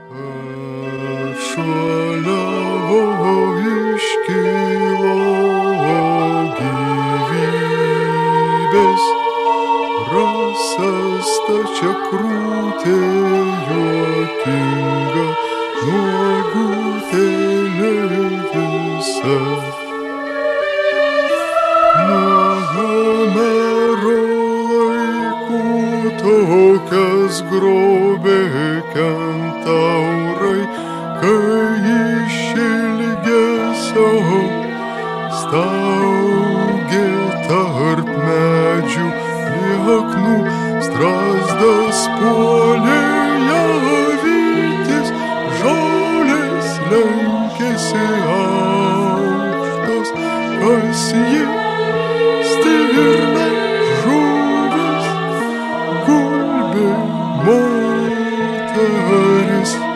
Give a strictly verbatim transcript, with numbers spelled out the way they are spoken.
Atšuoliavo iškilo gyvybės rasas stačiakrūtė juokinga, nuogutėlė visa. Nuo Homero laikų tokias grobė kentaurai, kai iš ilgesio staugė tarp medžių lieknų, strazdas puolė ją vytis, žolės lenkėsi aukštos, kas ji stirna, žuvis, gulbė, moteris.